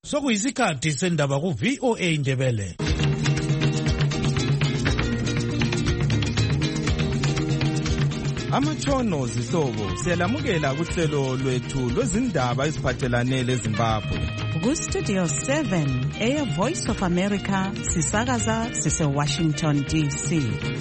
Sokuyisikhathi sendaba ku VOA Indebele. Amatshono zihlobo siyalamukela kuhlelo lwethu lwezindaba eziphathelane leZimbabwe. Ku Studio 7 Air Voice of America sisakaza sise Washington DC.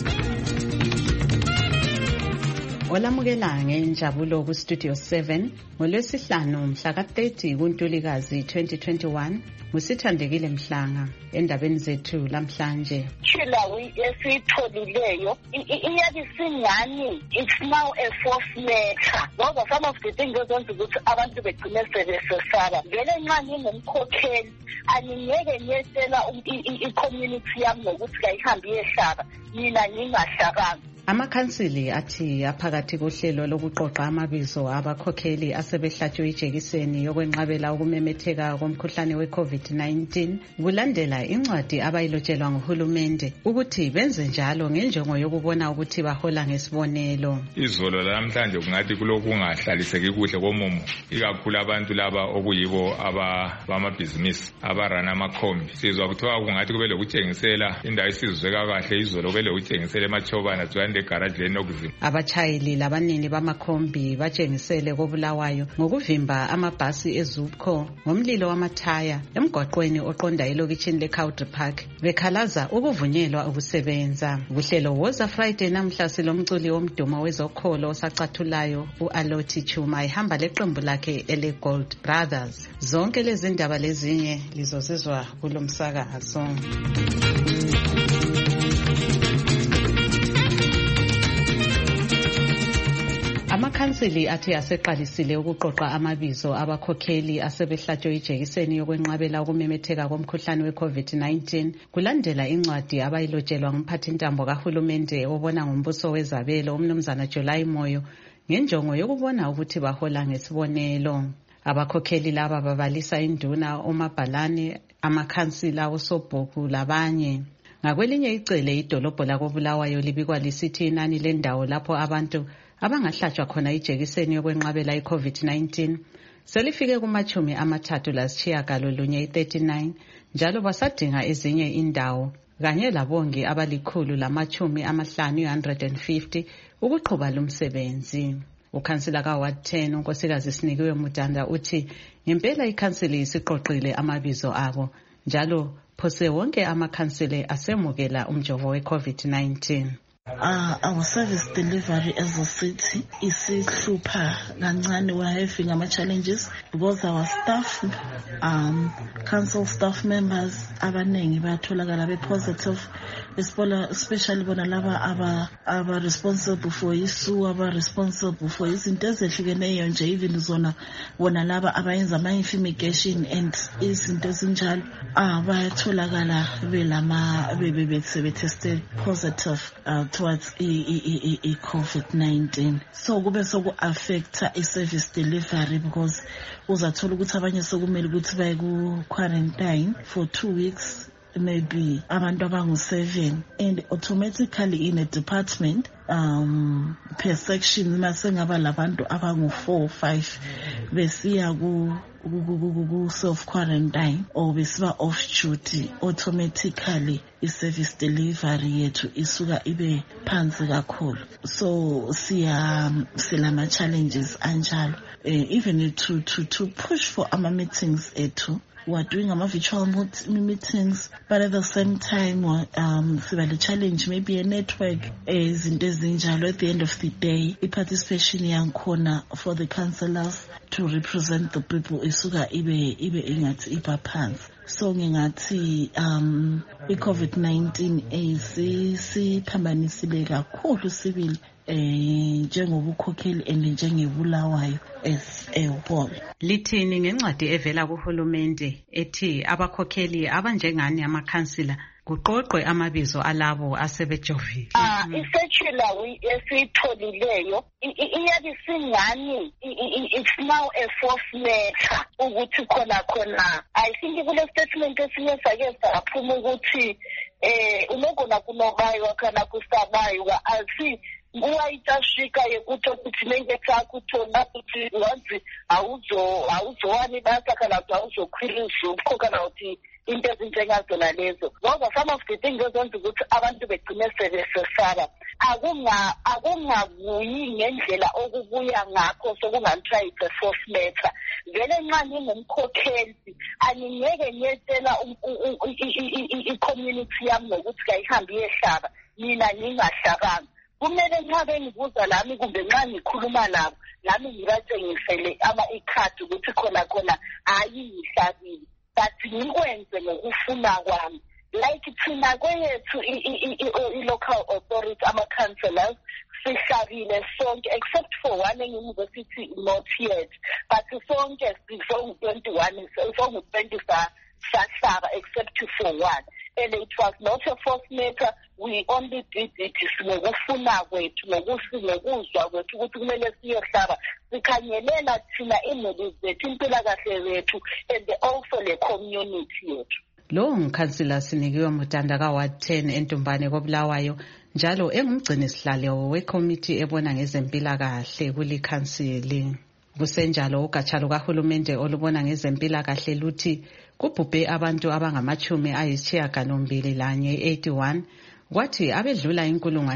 Olamukela ngenjabulo ku Studio 7 ngolwesihlanu mhla ka-30 kuNtulikazi 2021 musithandekile Mhlanga endabeni zethu lamhlanje. Chilawi esitholileyo iyabe singani it's now a force matter. Those are some of the things that ukuthi abantu begcine sebesesaba. Vele nxa ngingumkhokheli angingeke ngiyetshela i-community yami ngokuthi kayihambe iyehlaba mina ngingahlabanga. Amakhansili athi aphakathi kohlelo lokuqoqa amabizo abakhokheli asebehlatshwe ijekiseni yokwenqabela ukumemetheka komkhuhlane we-COVID-19 kulandela incwadi abayilotshelwa nguhulumende ukuthi benze njalo ngenjongo yokubona ukuthi bahola ngesibonelo. Izolo lamhlanje kungathi kulokungahlaliseki kuhle komumo ikakhulu abantu laba okuyibo abamabhizinisi abarana amakhombi. Sizwa kuthiwa kungathi kube lokutshengisela indawo isizweka kahle izolo kube lokutshengisela emachobana Abachayeli labanini bamakhombi batshengisele koBulawayo ngokuvimba amabhasi eZupco ngomlilo wamathaya emgwaqweni oqonda elokitshini leCountry Park bekhalaza ukuvunyelwa ukusebenza. Kuhlelo Woza Friday namhla silomculi womdumo wezokholo osacathulayo uAloti Chuma ehamba leqembu lakhe eleGold Brothers. Zonke lezi ndaba lezinye lizozizwa kulomsakazo. Amakhansili athi aseqalisile ukuqoqa amabizo abakhokheli asebehlatshwe ijekiseni yokwenqabela ukumemetheka komkhuhlane we-COVID-19 kulandela incwadi abayilotshelwa ngumphathintambo kahulumende obona ngombuso wezabelo uMnumzana July Moyo ngenjongo yokubona ukuthi bahola ngesibonelo. Abakhokheli laba babalisa induna, omabhalane, amakhansila, osobhuku labanye. Ngakwelinye icele idolobho lakoBulawayo libikwa lisithi inani lendawo lapho abantu abangahlatshwa khona ijekiseni yokwenqabela i-COVID-19 selifike kuma-39 njalo basadinga ezinye indawo kanye labongi abali-150 ukuqhuba lumsebenzi. Ukhansila ka-Ward 10 unkosikazi Sinikiwe Mutanda uthi ngempela ikhansili isiqoqile amabizo abo njalo phose wonke amakhansile asemukela umjovo we-COVID-19. Our service delivery as a city isihlupha kancane. We're having ama-challenges because our staff, council staff members abanengi bayatholakala be-positive, especially bona laba aba-responsible for isu, aba-responsible for izinto ezehlukeneyo nje, even zona bona laba abayenza ama-fumigation and izinto ezinjalo bayatholakala sebetested positive towards i-COVID-19. So kube soku-affecta i-service delivery because uzathola ukuthi abanye sokumele ukuthi baye ku-quarantine for 2 weeks, maybe abantu abangu-7, and automatically in a department per section masengaba labantu abangu-4 or 5 besiya self-quarantine or besiba off duty, automatically i-service delivery yethu isuka ibe phansi kakhulu. So silama challenges anjalo, even to push for ama meetings ethu. We are doing our virtual meetings, but at the same time, the challenge maybe a network is in Dezinjalo. At the end of the day, the participation young corner for the councillors to represent the people isuka ibe ingathi iba phansi. So ngingathi i-COVID-19 siphambanisile kakhulu sibili njengobukhokheli and njengebulawayo as lithini ngencwadi evela kuhulumende ethi abakhokheli abanjengani amakhansila kuqoqwe amabizo alabo asebejovile. Iseculawi esitholileyo iyabe singani it's now a force matter ukuthi khona I think kule statement esinye sake saphuma ukuthi ulokona kunobayo kana kusabayo athi uwayitashika yekuthi ukuthi nenge sakho uthola ukuthi once awuzowani basaka lapha awuzokhwirisa ukhokana uthi into ezinjengazona lezo. Ngoba some of the things ezenza ukuthi abantu begcine sebesesaba akungabuyi ngendlela okubuya ngakho sokungathiwa it's a force matter. Vele nxa ngingumkhokheli angingeke ngiyetshela i-community yami ngokuthi kayihambe iyehlaba mina ngingahlabanga. Kumele nxa bengibuza lami kumbe nxa ngikhuluma nabo nami ngibatshengisele ikhadi ukuthi khona ayingihlabile, but ngikwenze ngokufuna kwami. Like thina kwethu i-local authority ama-councillors sihlabile sonke except for one university not yet, but sonke songu-21 songu-20 sahlaba except for one. And it was not a force matter. We only did it ngokufuna kwethu ngokuzwa kwethu ukuthi kumele siyohlaba sikhanyelela thina imuli zethu impilakahle yethu and also le community yethu. Lo ngikhansila Sinikiwe Mutanda ka-Ward 10 eNtumbane koBulawayo njalo engumgcini sihlalo wekomiti ebona ngezempilakahle kulikhansili. Kusenjalo ugatsha lukahulumende olubona ngezempilakahle luthi kubhubhe abantu abangama-81 kwathi abedlula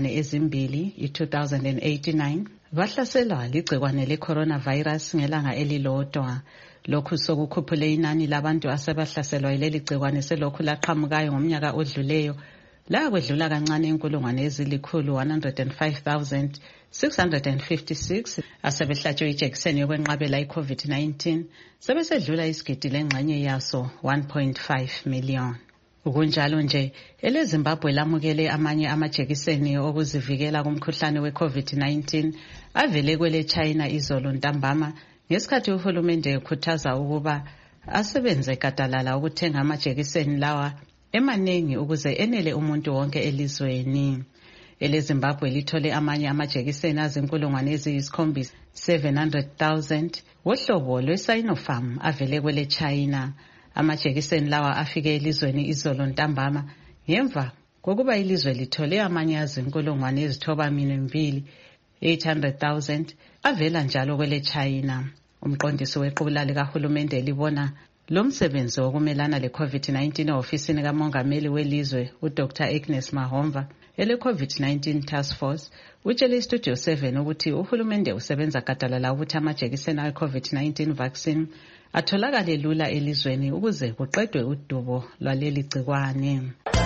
2,089 bahlaselwa ligcikwane le-coronavirus ngelanga elilodwa. Lokhu sokukhuphule inani labantu asebahlaselwa yileli gcikwane selokhu laqhamukayo ngomnyaka odluleyo lakwedlula kancane 105,656 asebehlatshwe ijekiseni yokwenqabela i-COVID-19 sebesedlula isigidi lengxenye yaso 1.5 million. Kunjalo nje eleZimbabwe lamukele amanye amajekiseni okuzivikela kumkhuhlane we-COVID-19 avele kwele China izolo ntambama ngesikhathi uhulumende ekhuthaza ukuba asebenze gadalala ukuthenga amajekiseni lawa emanengi ukuze enele umuntu wonke elizweni. EleZimbabwe lithole amanye amajekiseni azi-700,000 wohlobo lwe-Sinopharm avele kwele China. Amajekiseni lawa afike elizweni izolo ntambama ngemva kokuba ilizwe lithole amanye azi-9,800,000 avela njalo kwele China. Umqondisi wequla likahulumende libona lo msebenzi wokumelana le-COVID-19 ofisini kamongameli welizwe uDr Agnes Mahomva ele-COVID-19 Task Force utshele iStudio 7 ukuthi uhulumende usebenza gadalala ukuthi amajekiseni e-COVID-19 vaccine atholakale lula elizweni ukuze kuqedwe udubo lwaleli gcikwane.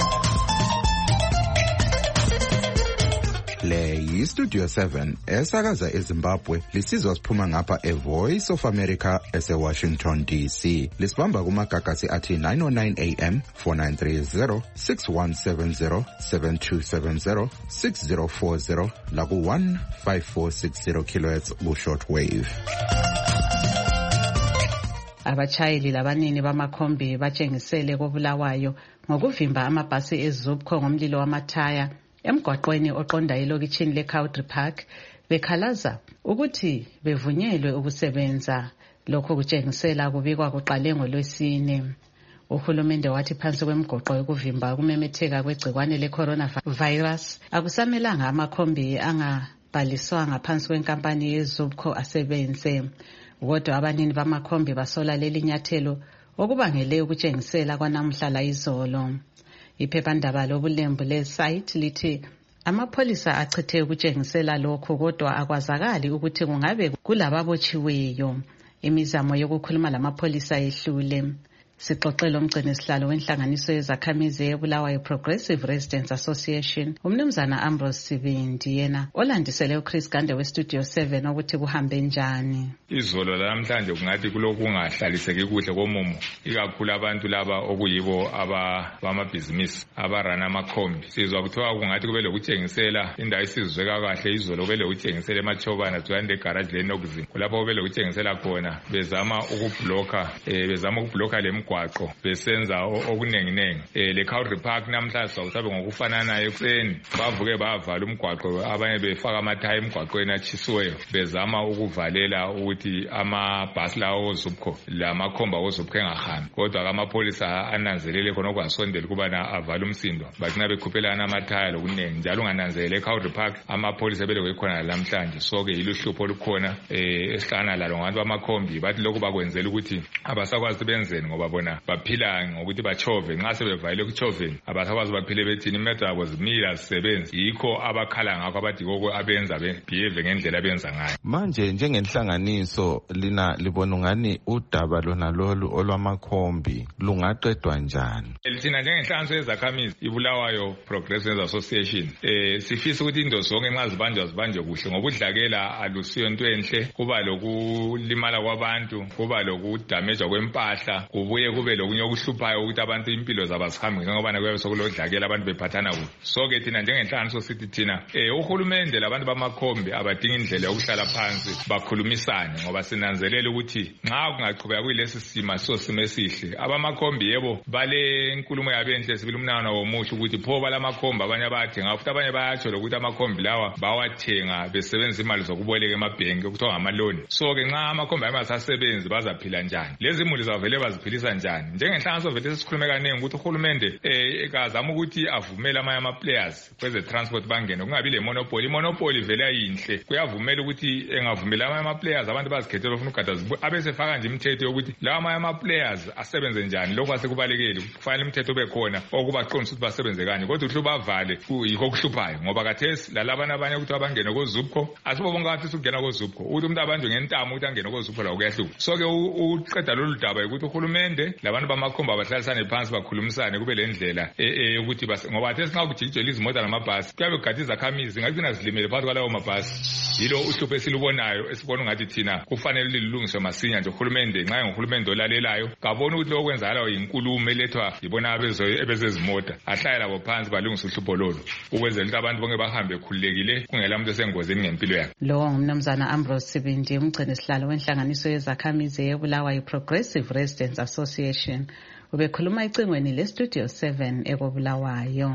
Le yiStudio 7 esakaza eZimbabwe lisizwa siphuma ngapha eVoice of America eseWashington DC. Lisibamba kumagagasi athi 909 AM 4930 6170 7270 6040 laku 15460 kHz ku shortwave. Abachayeli labanini bamakhombi batshengisele koBulawayo ngokuvimba amabhasi eZupco ngomlilo wamathaya emgwaqweni oqonda elokitshini leCowdry Park bekhalaza ukuthi bevunyelwe ukusebenza. Lokho kutshengisela kubikwa kuqale ngoLwesine. Uhulumende wathi phansi kwemgoqo yokuvimba ukumemetheka kwegcikwane le-coronavirus akusamelanga amakhombi angabhaliswanga phansi kwenkampani yeZupco asebenze. Kodwa abanini bamakhombi basola leli nyathelo okubangele ukutshengisela kwanamhla la izolo. Iphephandaba lobulembu le-site lithi amapholisa achithe ukutshengisela lokho kodwa akwazakali ukuthi kungabe kulababotshiweyo. Imizamo yokukhuluma lamapholisa yehlule. Sixoxela umgcini sihlalo wenhlanganiso yezakhamizi eBulawayo Progressive Residents Association umnumzana Ambrose Sibindi yena olandisele uChris Gande weStudio 7 ukuthi kuhambe njani. Izolo namhlanje kungathi kulokungahlaliseki kuhle komumo ikakhulu abantu laba okuyibo abamabhizinisi abarana amakhombi. Sizwa kuthiwa kungathi kube lokutshengisela indawo isizweka kahle izolo kube lokutshengisela eMachobana duzane legarage leNokzim kulapho kube lokutshengisela khona bezama ukubloka le imigwaqo besenza okunenginengi. Le Country Park namhlanje sokusabe ngokufananayo ekuseni bavuke bavala umgwaqo, abanye befaka amathayi emgwaqweni achisiweyo bezama ukuvalela ukuthi amabhasi lawo ozupco lamakhomba ozupco engahambi, kodwa amapholisa ananzelele khona okwasondela ukubana avala umsindo bagcina bekhuphelana amathaya lokunengi, njalo ungananzelele eCountry Park amapholisa belokhu khona namhlanje. So-ke yiluhlupho olukhona esihlangana lalo ngabantu bamakhombi, bathi lokhu bakwenzela ukuthi abasakwazi benzeni ngoba bona baphila ngokuthi bachove. Nxa sebevayele ukuchoveni abasakwazi baphile bethini, imeto yabo zimila zisebenzi, yikho abakhala ngakho abathi koko abenza behave ngendlela abenza ngayo. Manje njengenhlanganiso lina libona ngani udaba lona lolu olwamakhombi lungaqedwa njani? Thina njengenhlanganiso yezakhamizi iBulawayo Progressive Association sifisa ukuthi into zonke nxa zibanjwe kuhle, ngoba udlakela alusiyo into enhle, kuba lokulimala kwabantu, kuba lokudamejwa kwempahla, kubuye kube lokunye okuhluphayo ukuthi abantu impilo zabo zihambe ngoba kuyabe sokulodlakela abantu bephathana kuhle. So-ke thina njengenhlanganiso sithi thina uhulumende labantu bamakhombi abadinga indlela yokuhlala phansi bakhulumisane, ngoba sinanzelela ukuthi nxa kungaqhubeka kuyilesi sima sosimo esihle, abamakhombi yebo bale nkulumo yabenhle sibili umnano womuhle ukuthi pho balamakhombi abanye bayathenga, futhi abanye bayatsho lokuthi amakhombi lawa bawathenga besebenzisa imali zokuboleka emabhenki okuthiwa ngamaloni. So-ke nxa amakhombi asasebenzi bazaphila njani? Lezi imuli zavele baziphilisa njani? Njengenhlanganiso vele sikhulume kanengi ukuthi uhulumende kazama ukuthi avumele amanye ama-players kweze transport bangene, kungabi le monopoly. Imonopoly vele ayinhle, kuyavumela ukuthi engavumela amanye ama-players abantu bazikhethela ufuna ugada abesefaka nje imithetho yokuthi lawa amanye ama-players asebenze njani. Lokhu asekubalekeli, kufanele imithetho ube khona okubaqondisa ukuthi basebenze kanje, kodwa ukuthi bavale yikho okuhluphayo, ngoba kathesi lalabana abanye ukuthi abangene kozupco asibo bonke abafisa ukungena kozupco, ukuthi umuntu abanjwe ngentamo ukuthi angene kozupco lawo kuyahluka. So-ke uqeda lolu daba ukuthi uhulumende labantu bamakhomba bahlalisane phansi bakhulumisane, kube le ndlela ukuthi ngoba kathesi nxa kujikijela izimota namabhasi kuyabe kugade izakhamizi ngagcina zilimele phakathi kwalawo mabhasi. Yilo uhlupho esilubonayo, esibona ungathi thina kufanele lilungiswe masinya nje. Uhulumende nxa enguhulumende olalelayo kabone ukuthi lokho kwenzakalayo yinkulumo elethwa yibona ebezezimota, ahlale labo phansi balungise uhlupho lolu ukwenzela ukuthi abantu bonke bahambe khululekile kungela muntu esengozini ngempilo yakhe. Lowo ngumnumzana Ambrose Sibindi, umgcini sihlalo wenhlanganiso yezakhamizi yeBulawayo Progressive Residents Association, ubekhuluma ecingweni leStudio 7 ekoBulawayo.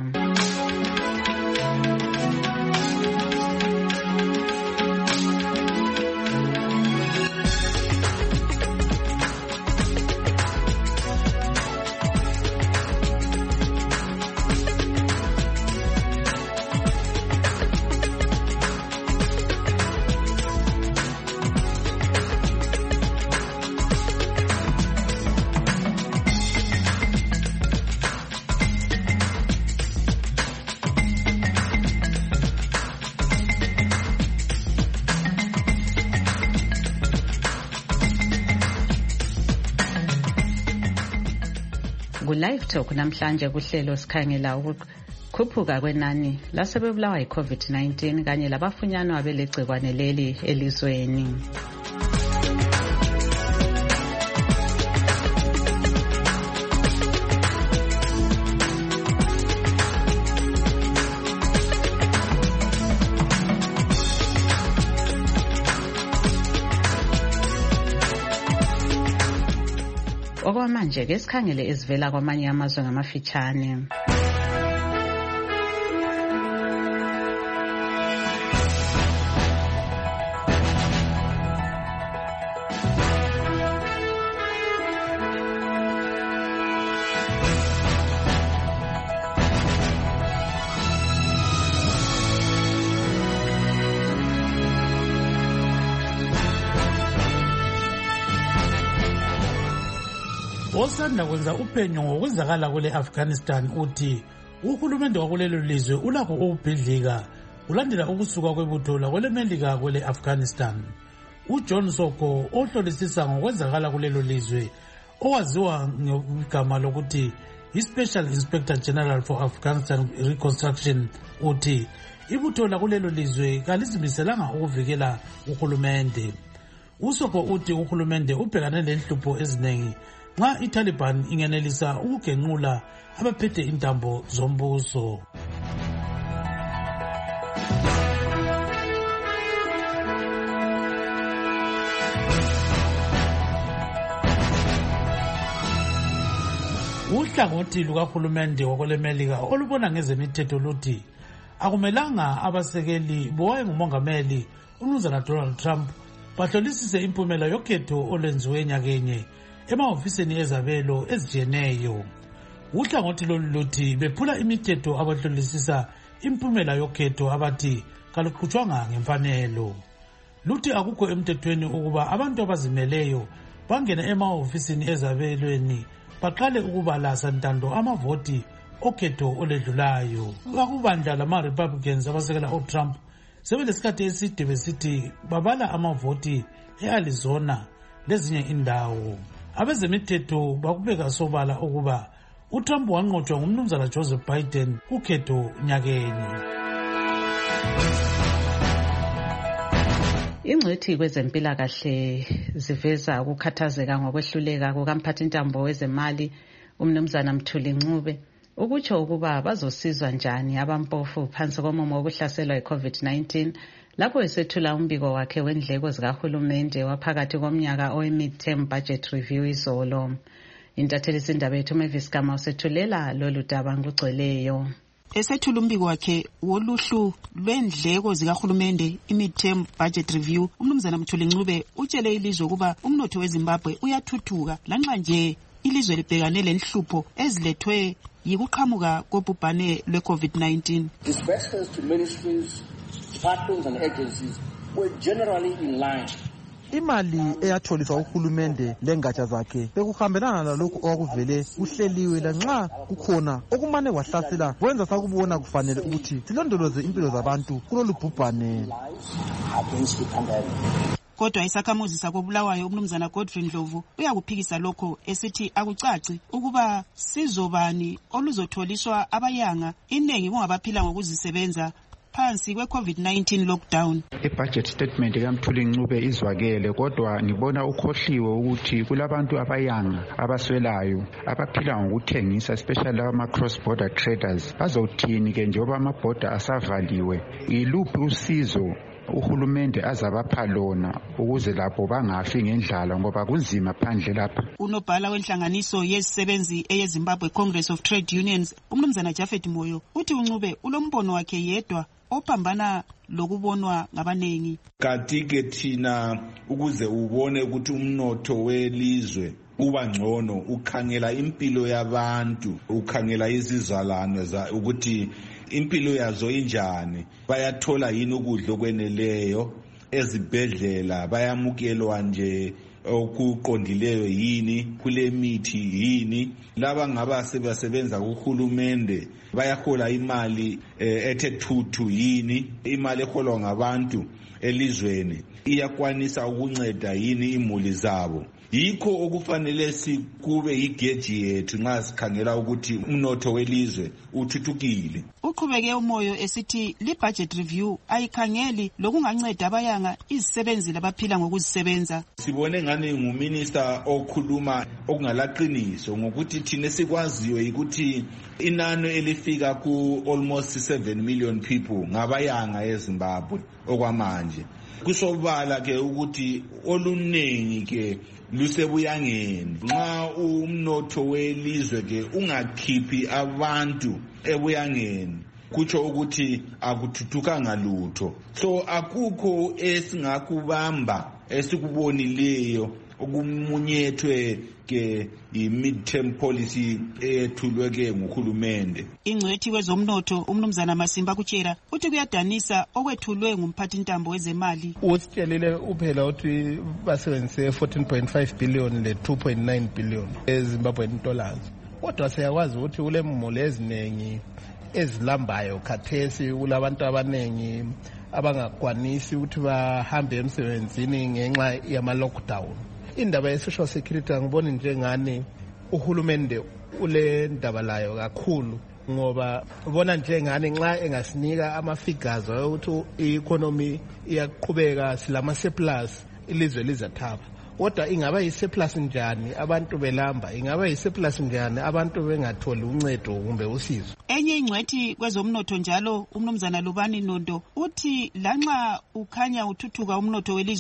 Ku-Live Talk namhlanje kuhlelo sikhangela ukukhuphuka kwenani lasebebulawa yi-COVID-19 kanye labafunyanwa belegcikwane leli elizweni. Okwamanje ke sikhangele ezivela kwamanye amazwe ngamafitshane. Osanda kwenza uphenyo ngokwenzakala kule Afghanistan uthi uhulumende wakulelo lizwe ulakho ukubhidlika ulandela ukusuka kwebutho lakwelemelika kwele Afghanistan. uJohn Soko ohlolisisa ngokwenzakala kulelo lizwe owaziwa ngegama lokuthi iSpecial Inspector General for Afghanistan Reconstruction uthi ibutho lakulelo lizwe kalizimiselanga ukuvikela uhulumende. uSoko uthi uhulumende ubhekane lenhlupho eziningi nxa iTaliban ingenelisa ukugenqula abaphethe intambo zombuso. Uhlangothi lukahulumende wakwelemelika olubona ngezemithetho luthi akumelanga abasekeli bowaye ngumongameli uMnumzana Donald Trump bahlolisise impumela yokhetho olwenziwe nyakenye emahofisini ezabelo ezijeneyo. Uhlangothi lolu luthi bephula imithetho abahlolisisa impumela yokhetho abathi kaluqhutshwanga ngemfanelo. Luthi akukho emthethweni ukuba abantu abazimeleyo bangena emahofisini ezabelweni baqale ukubalasa ntando amavoti okhetho oledlulayo. Akubandla lama-Republicans abasekela uTrump sebelesikhathi eside besithi babala amavoti e-Arizona lezinye indawo. Abezemithetho bakubeka sobala ukuba uTrump wanqotshwa nguMnumzana Joseph Biden kukhetho nyakenye. Ingcwethi kwezempilakahle ziveza ukukhathazeka ngokwehluleka kukamphathintambo wezemali uMnumzana Mthuli Ncube ukutsho ukuba bazosizwa njani abampofu phansi komumo wokuhlaselwa yi-COVID-19 lapho esethula umbiko wakhe wendleko zikahulumende waphakathi komnyaka owe-mid-term budget review izolo. Intatheli sindaba yethu Mavis Gama usethulela lolu daba ngugcweleyo. Esethula umbiko wakhe woluhlu lwendleko zikahulumende i-mid-term budget review, uMnumzana Mthuli Ncube utshele ilizwe ukuba umnotho weZimbabwe uyathuthuka lanxa nje ilizwe libhekane lenhlupho ezilethwe yikuqhamuka kobhubhane lwe-COVID-19. Disbursements to ministries, departments and agencies were generally in line. Imali eyatholiswa uhulumende lengatsha zakhe bekuhambelana lalokhu okwakuvele kuhleliwe lanxa kukhona okumane kwahlasela kwenza sakubona kufanele ukuthi silondoloze impilo zabantu kulolu bhubhane. Kodwa isakhamuzi sakobulawayo uMnumzana Godfrey Ndlovu uyakuphikisa lokho esithi akucaci ukuba sizobani oluzotholiswa abayanga inengi kungabaphila ngokuzisebenza phansi kwe-COVID-19 lockdown. I-budget statement kaMthuli Ncube izwakele kodwa ngibona ukhohliwe ukuthi kulabantu abayanga abaswelayo abaphila ngokuthengisa especially ama-cross border traders. Bazothini ke njengoba ama-border asavaliwe? Iluphi usizo uhulumende azabapha lona ukuze lapho bangafi ngendlala ngoba kunzima phandle lapha? Unobhala wenhlanganiso yezisebenzi eyeZimbabwe Congress of Trade Unions uMnumzana Japhet Moyo uthi uNcube ulombono wakhe yedwa ophambana lokubonwa ngabanengi. Kanti-ke thina ukuze ubone ukuthi umnotho welizwe uba ngcono ukhangela impilo yabantu, ukhangela izizalwane ukuthi impilo yazo injani, bayathola yini ukudla okweneleyo, ezibhedlela bayamukelwa nje okuqondileyo yini, kule mithi yini, laba ngaba sebasebenza kuhulumende bayahola imali ethe thuthu yini, imali eholwa ngabantu elizweni iyakwanisa ukunceda yini imuli zabo. Yikho okufanele sikube igeji yethu nxa sikhangela ukuthi umnotho welizwe uthuthukile. Uqhubeke uMoyo esithi li-budget review ayikhangeli lokunganceda abayanga izisebenzi labaphila ngokuzisebenza. Sibone ngani nguminister okhuluma okungalaqiniso ngokuthi thina sikwaziyo ukuthi inani elifika ku almost 7 million people ngabayanga eZimbabwe okwamanje. Kusobala ke ukuthi oluningi ke lusebuyangeni. Nxa umnotho welizwe ke ungakhiphi abantu ebuyangeni kutsho ukuthi akuthuthukanga lutho. So akukho esingakubamba esikubonileyo okumunyethwe ke i-mid-term policy ethulwe ke nguhulumende. Ingcwethi kwezomnotho uMnumzana Masimba Kutshera uthi kuyadanisa okwethulwe ngumphathintambo wezemali. Usitshelile uphela uthi basebenzise 14.5 billion le 2.9 billion eZimbabwean dollars. Kodwa siyakwazi ukuthi kule mole ezinengi ezilambayo khathesi kulabantu abanengi abangakwanisi ukuthi bahambe emsebenzini ngenxa yama-lockdown. Indaba ye-social security angiboni njengani uhulumende ule ndaba layo kakhulu ngoba ubona njengani nxa engasinika ama-figures ukuthi i-economy iyaqhubeka silama-surplus ilizwe lizathaba. Kodwa ingaba yi-surplus njani abantu belamba, ingaba yi-surplus njani abantu bengatholi uncedo kumbe usizo. Enye ingcwethi kwezomnotho njalo uMnumzana Lubani Nondo uthi lanxa ukhanya uthuthuka umnotho welizwe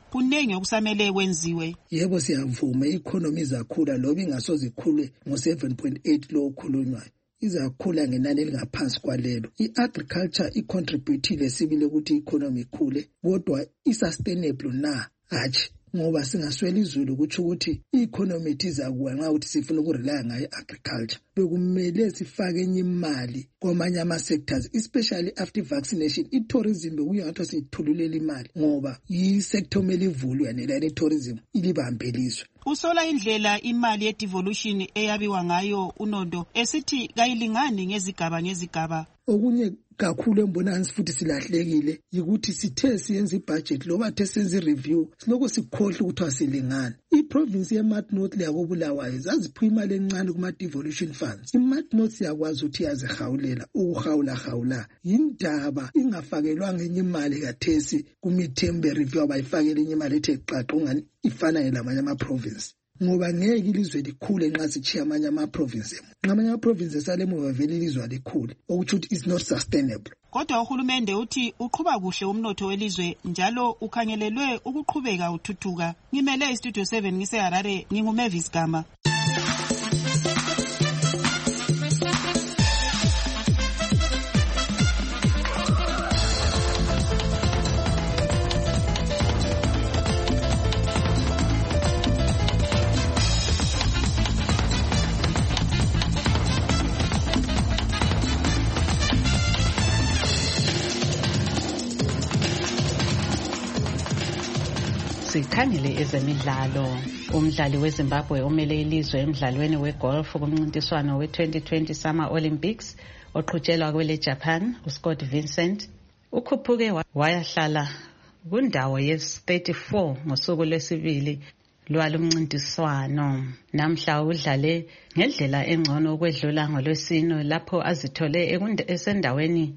kunengi okusamele kwenziwe. Yebo siyavuma i-economy izakhula loba ingasoze ikhule ngo-7.8 lo okhulunywayo. Izakhula ngenani elingaphansi kwalelo. I-agriculture icontributile sibile ukuthi i-economy ikhule, kodwa i-sustainable na? Hatshi. Ngoba singaswela izulu ukuthi ukuthi i-economy izakuwa nxa ukuthi sifuna ukurelaya ngayo agriculture. Bekumele sifake enye imali kwamanye ama-sectors, especially after vaccination. I-tourism bekuyangathi siyithululela imali ngoba yi-sector omele ivulwe yanela i-tourism ilibambeliswe. Usola indlela imali ye-devolution eyabiwa ngayo uNondo esithi kayilingani ngezigaba. Okunye kakhulu embonani futhi silahlekile yikuthi sithe siyenza ibudget loba the senze review siloko sikhohle ukuthi asilingani. I-province ye-Mart North leyakobulawayo zaziphiwa imali encane kuma-devolution funds. I-Mart North yakwazi ukuthi yazihawulela ukuhawula yindaba ingafakelwanga enye imali kathesi kumithembe review abayifakele enye imali ethe qaqa ungani ifana lamanye ama-province. Ngoba ngeke ilizwe likhule nxa sichiya amanye ama-province. Amanye ama-province salemuva vele ilizwe likhule okuthi ukuthi is not sustainable. Kodwa uhulumende uthi uqhuba kuhle umnotho welizwe njalo ukhangelelwe ukuqhubeka uthuthuka. Ngimele iStudio 7 ngiseHarare, nginguMavis Gama. Sikhangele ezemidlalo. Umdlali weZimbabwe omele ilizwe emdlalweni wegolf kumncintiswano we-2020 Summer Olympics oqhutshelwa kwele Japan, uScott Vincent ukhuphuke wayahlala kundawo ye-34 ngosuku lwesibili lwalo mncintiswano. Namhla udlale ngendlela engcono ukwedlula ngolwesine lapho azithole esendaweni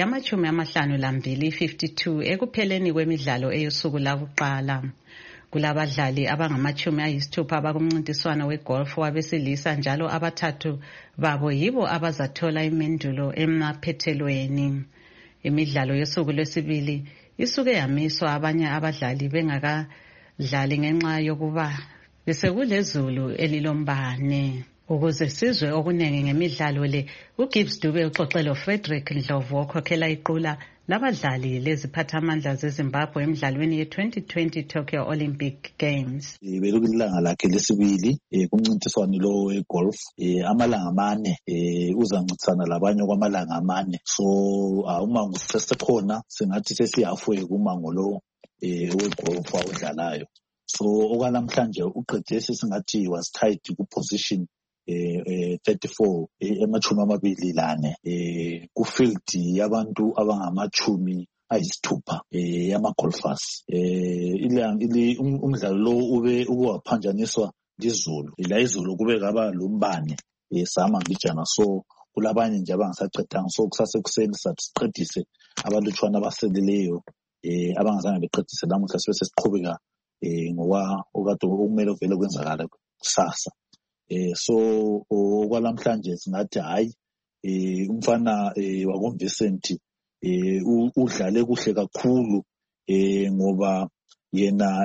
yama-52 ekupheleni kwemidlalo eyosuku lakuqala. Kulabadlali abangama-60 abakumncintiswano wegolf wabesilisa njalo abathathu babo yibo abazathola imendulo emaphethelweni. Imidlalo yosuku lwesibili isuke yamiswa abanye abadlali bengakadlali ngenxa yokuba besekulezulu elilombane. Ukuze sizwe okunengi ngemidlalo le, uGibbs Dube uxoxelo Frederick Ndlovu okhokhela iqula labadlali leziphathamandla zeZimbabwe emidlalweni ye-2020 Tokyo Olympic Games. Bekulilanga lakhe lesibili kumncintiswano lo wegolf, amalanga amane uzancintisana labanye kwamalanga amane. So umango sesekhona singathi sesiyafuye kumango lo wegolf awudlalayo. So okwalamhlanje uqede singathi was tied ku-position 34 emachumi amabili lane kufield yabantu abangama-60 yama-golfers. Umdlalo lo ube waphanjaniswa lizulu, ila izulu kube kaba lombane sama mbijana. So kulabanye nje abangasaqedanga, so kusasekuseni siqedise abalutshwana abaseleleyo abangazange beqedise namuhla sibe sesiqhubeka ngoba okade okumele uvele kwenzakala kusasa. So okwalamhlanje singathi hayi umfana wakoVincent udlale kuhle kakhulu ngoba yena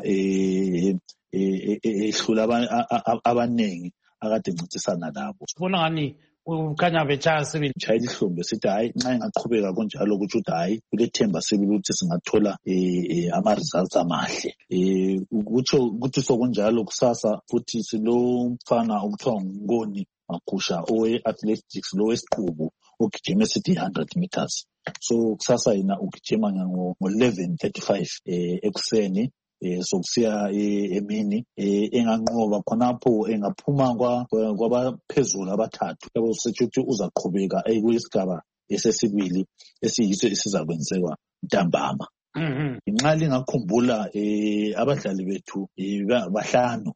ehlula abanengi akade ncintisana nabo. Sibona ngani ukhanya betshaya sibili chaya ihlombe sithi hayi nxa ingaqhubeka konjalo ukuthi hayi kulethemba sibili ukuthi singathola ama-results amahle. Ukuthi sokunjalo kusasa futhi silomfana okuthiwa nguNgoni Makhusha owe-athletics lo wesiqubu ogijima sithi 100 meters. So kusasa yena ugijima ngo-11:35 ekuseni. So kusiya emini enganqoba khonapho engaphuma kwabaphezulu abathathu yabo sethi uzaqhubeka kuyisigaba esesibili esiyiso esizakwenziwa ntambama. Inxa lingakhumbula abadlali bethu bahlanu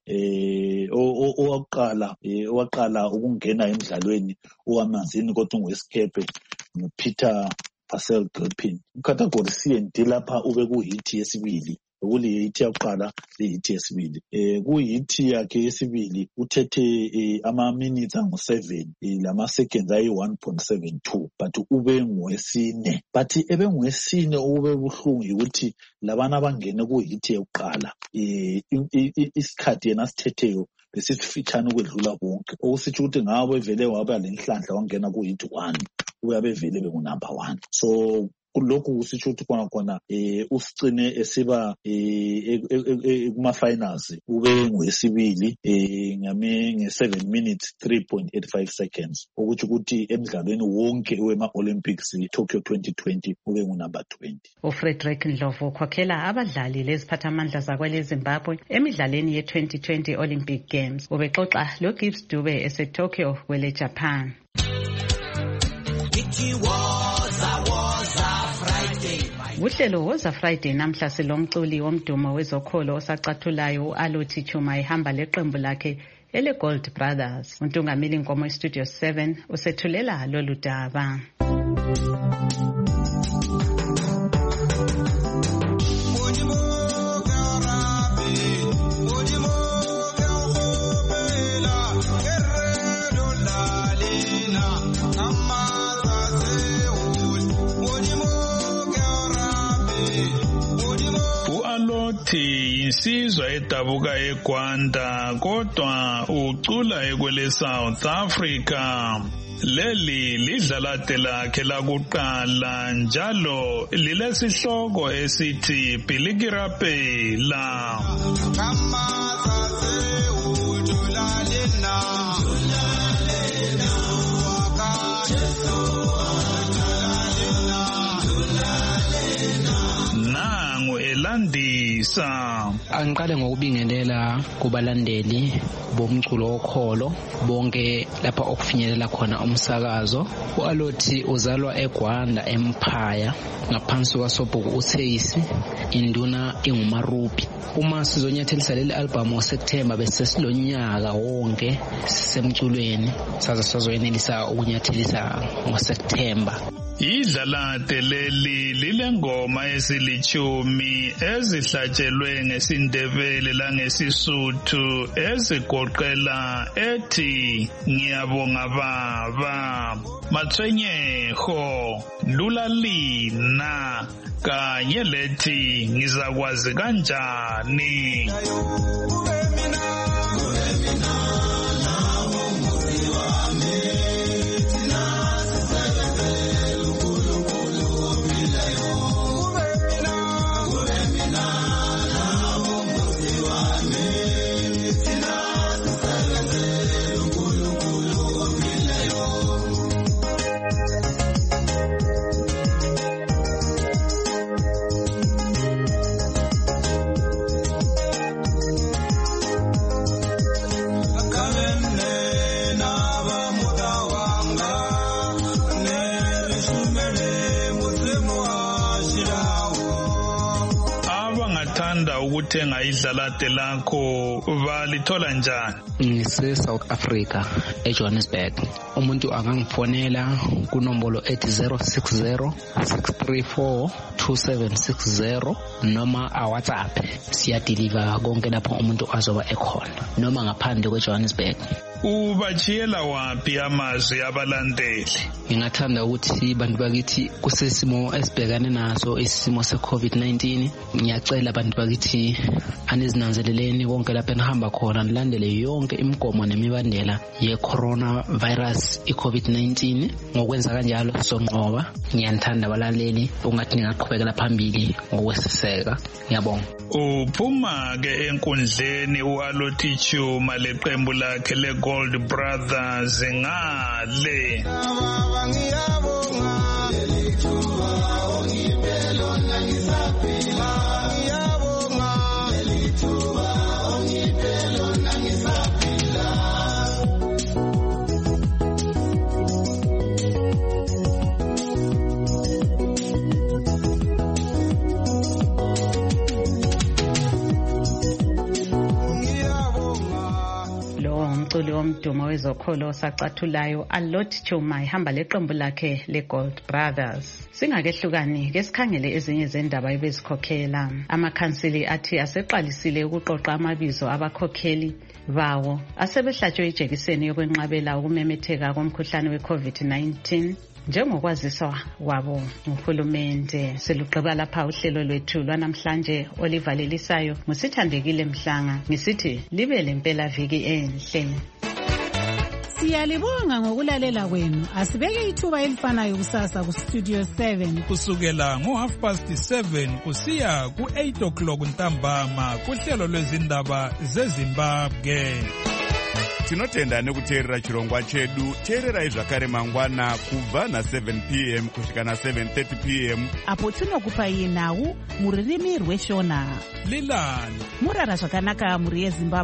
owaqala ukungena emidlalweni owamanzini kodwa ungwesikepe nguPeter Pascal Gilpin. Category C and D lapha ube kuhit yesibili kuli hit yakuqala le-hit yesibili. Ku-hit yakhe yesibili uthethe ama-minutes angu-7 lama-seconds ayi-1.72 but ube ngowesine. But ebe ngowesine okube buhlungu yikuthi labana abangene ku-hit yakuqala isikhathi yena asithetheyo besifitshane ukwedlula bonke, okusitsho ukuthi ngabe vele waba lenhlanhla wangena ku-hit 1 uyabe vele bengu-number 1. So lokhu kusitsho ukuthi khona usicine esiba kuma-finals ube ngwesibili nge-7 minutes 3.85 seconds, okuthi ukuthi emidlalweni wonke wema-Olympics Tokyo 2020 ube ngu-number 20. uFrederick Ndlovu ukhokhela abadlali leziphathamandla zakwele Zimbabwe emidlalweni ye-2020 Olympic Games. Ubexoxa loGibbs Dube eseTokyo kwele Japan. Uhlelo Woza Friday namhla silomculi womdumo wezokholo osacathulayo uAlothi Chuma ihamba leqembu lakhe ele Gold Brothers. Untungameli Nkomo Studio 7 usethulela lolu daba. Insizwa edabuka eGwanda kodwa ucula ekwele South Africa. Leli lidlalate lakhe lakuqala njalo lilesihloko esithi Bilikirapela. Angiqale ngokubingelela kubalandeli bomculo wokholo bonke lapha okufinyelela khona umsakazo. uAlothi uzalwa eGwanda Empire ngaphansi kwaSobhuku uTheyisi, induna inguMarubi. Uma sizonyathelisa leli album ngoSeptember besesilonyaka wonke sisemculweni saze sazoyenelisa ukunyathelisa ngoSeptember. Idlalate leli lilengoma ezilithumi ezihlatshelwe ngesindebele langesisuthu ezigoqela ethi ngiyabonga baba, Matshwenyeho, Lulalina kanye lethi ngizakwazi kanjani. Ukuthenga idlalate lakho balithola njani? Ngise South Africa eJohannesburg. Umuntu angangifonela kunombolo ethi 060-634-2760 noma WhatsApp. Siyadeliver konke lapho umuntu azoba ekhona noma ngaphandle kweJohannesburg. Ubachiyela wapi amazwi abalandeli? Ngingathanda ukuthi bantu bakithi kusesimo esibhekane naso isimo se-COVID-19. Ngiyacela bantu bakithi anizinanzeleleni konke lapho enihamba khona, nilandele yonke imigomo nemibandela ye-coronavirus i-COVID-19. Ngokwenza kanjalo sonqoba. Ngiyanithanda abalaleli, ungathi ningaqhubekela phambili ngokwesiseka. Ngiyabonga. Uphuma ke enkundleni uAlothi Chuma leqembu lakhe leGold Brothers ngale. Umculi womdumo wezokholo osacathulayo uAlothi Chuma ihamba leqembu lakhe leGold Brothers. Singakehlukani ke sikhangele ezinye zendaba ebezikhokhela. Amakhansili athi aseqalisile ukuqoqa amabizo abakhokheli bawo asebehlatshwe ijekiseni yokwenqabela ukumemetheka komkhuhlane we-COVID-19 njengokwaziswa kwabo nguhulumende. Selugqiba lapha uhlelo lwethu lwanamhlanje olivalelisayo nguSithandekile Mhlanga ngisithi libe lempela viki enhle. Siyalibonga ngokulalela kwenu. Asibeke ithuba elifanayo kusasa ku Studio 7 kusukela ngo7:30 kusiya ku8 o'clock ntambama kuhlelo lwezindaba zeZimbabwe. Tinotenda nekuteerera chirongwa chedu. Teererai zvakare mangwana kubva na7 p.m. kusvika na7:30 p.m. apo tinokupai nhau muririmi rweshona. Lilani murara zvakanaka muri yeZimbabwe.